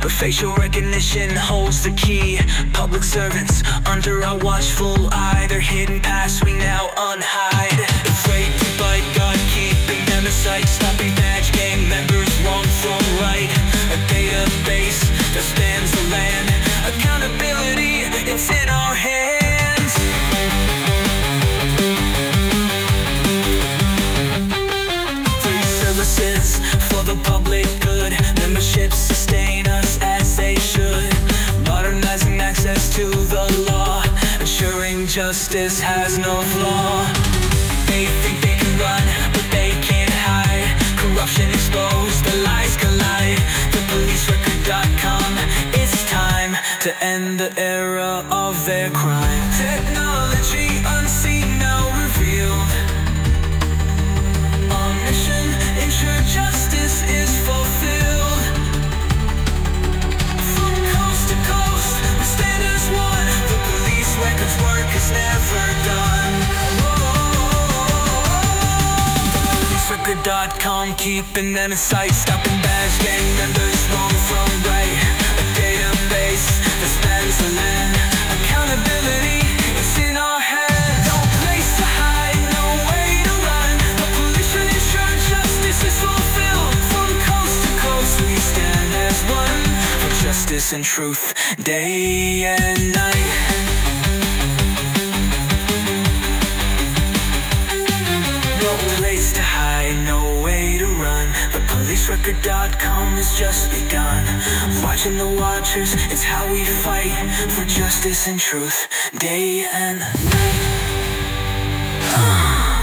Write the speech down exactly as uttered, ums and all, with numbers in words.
but facial recognition holds the key. Public servants under our watchful eye, their hidden past we now unhide. Afraid to bite, God keeping them in sight, stopping badge game members wrong from right. A database that spans the land, accountability, it's in our hands. Free services for the public good, memberships sustain us as they should. Modernizing access to the law, ensuring justice has no flaw. They think they can run, but they can't hide. Corruption exposed, the lies collide. The police record dot com, it's time to end the era of their crime. Technology unseen, now revealed. Our mission, ensure justice is fulfilled. From coast to coast, we stand as one. The police records work is never done. police record dot com, keeping them in sight, stopping badge gang members wrong from right. A database that spans the land, accountability, it's in our hands. No place to hide, no way to run. The police will ensure justice is fulfilled. From coast to coast we stand as one, for justice and truth, day and night. No place to hide, no way to run. The police record dot com has just begun. Watching the watchers, it's how we fight for justice and truth, day and night.